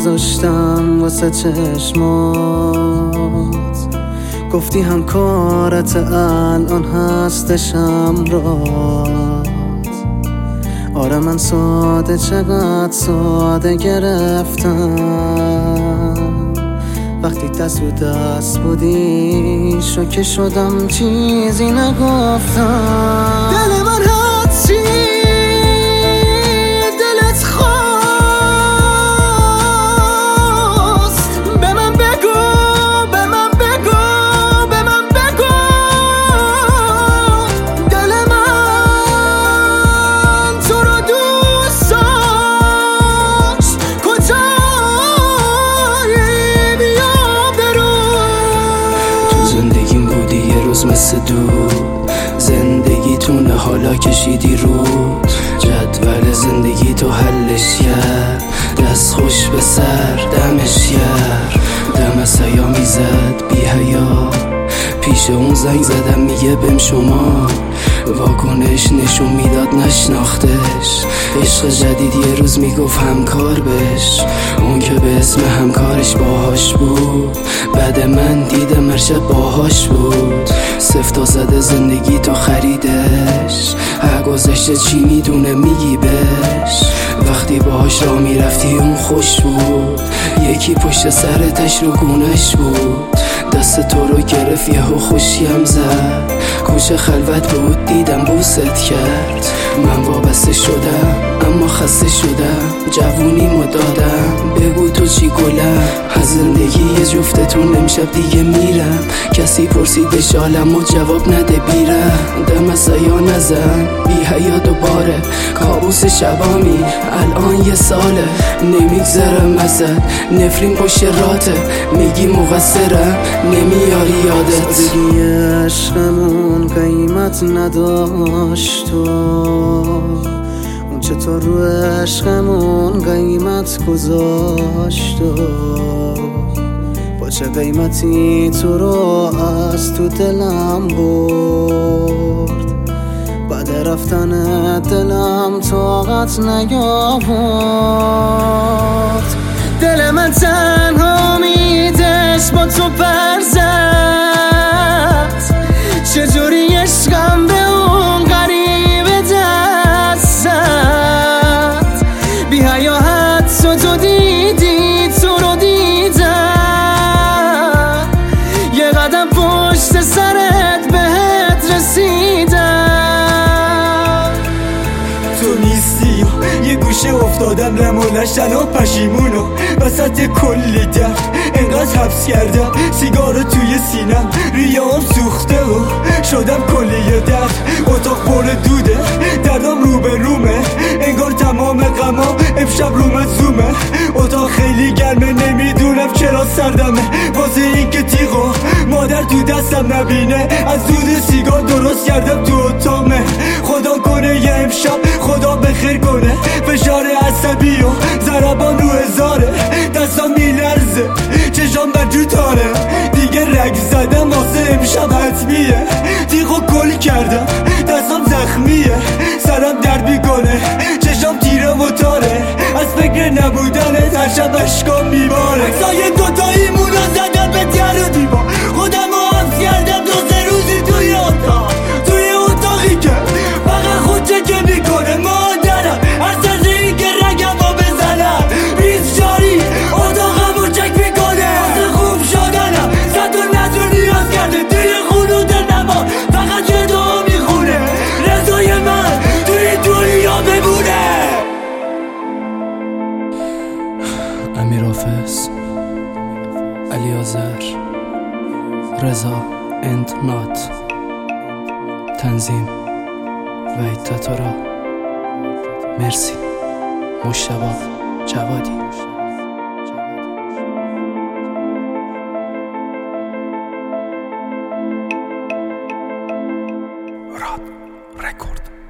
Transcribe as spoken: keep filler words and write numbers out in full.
نذاشتم واسه چشمات، گفتی هم کارت الان هستشم رات. آره من ساده چقدر ساده گرفتم، وقتی دست و دست بودی شوکه شدم چیزی نگفتم. دل من هستی دلت خواست، به من بگو به من بگو به من بگو. دل من تو رو دوست داشت، کجایی بیا برو. تو زندگیم بودی یه روز مثل دود، زندگیتونه حالا کشیدی رود. جدول زندگی تو حلش کرد، دست خوش به سر دمش کرد. دم سیا میزد بی حیا، پیش اون زنگ زدم میگه بهم شما. واکنش نشون میداد نشناختش، عشق جدید یه روز میگفت همکار بش. اون که به اسم همکارش باهاش بود، بعد من دیدم هر باهاش بود. سفتا زده زندگی تو خریدش، هر گذشته چی میدونه میگی بش. وقتی باهاش را میرفتی اون خوش بود، یکی پشت سرتش رو گونش بود. دست تو رو گرفت یهو خوشیم زد، کوچه خلوت بود دیدم بوست کرد. من وابسته شدم اما خسته شدم، جوونیمو دادم بگو تو چی گلم. از زندگی یه جفتتون امشب دیگه میرم، کسی پرسید به شالم و جواب نده بیرم. دم از سیا نزن بی حیا دوباره، کابوس شبامی الان یه ساله. نمیگذرم ازت نفرین پشت راته، میگی مقصرم نمیاری یادت. سادگی عشقمون قیمت نداشت، اون چطور رو عشقمون قیمت گذاشت. با چه قیمتی تو رو از تو دلم برد، بعد رفتن دلم طاقت نیاورد. دل من تنها میدش با تو پر زد، چجوری عشقم به اون غریبه دست زد. بی حیا حتی تو دیدی تو رو دیدم، یه قدم پشت سرت بهت رسیدم. تو نیستی یه گوشه افتادم رمولشن و پشیمونو وسط کلی درد. انقدر حبس کردم سیگارو توی سینم، ریام سوخته و شدم کلی درد. اتاق پر دوده دردم رو به رومه، انگار تمام غما امشب روم زومه. اتاق خیلی گرمه نمیدونم چرا سردمه، واسه این که تیغو مادر تو دستم نبینه. از دود سیگار درست کردم تو اتاقمه. خدا کنه یه امشب خدا بخیر کنه، فشار عصبی و ضربان رو هزاره. دستم میلرزه چشام بر جو تاره، دیگه رگ زدم واسه امشب حتمیه. تیغو کل کردم دستم زخمیه، سرم درد میکنه چشام تیره و تاره. از فکر نبودنت هر شب اشکام میباره. اکسای دوتایی مونا زدم به در و دیوار، خودم رو حفظ کردم دو سه روزی توی اتاق. توی اتاقی که فقط خود چکه میکنه مادرم، از سرز این که رگم رو بزنم ریز جاری اتاقم رو چک میکنه. واسه خوب شدنم صد و نظر نیاز کرده، توی خونو دل نما فقط یه دعا میخونه. رضای من توی دنیا بمونه. امیر حافظ، علی آذر، رضا اند نات، تنظیم وحید تاتارا. مرسی. مجتبی جوادی. راد رکورد.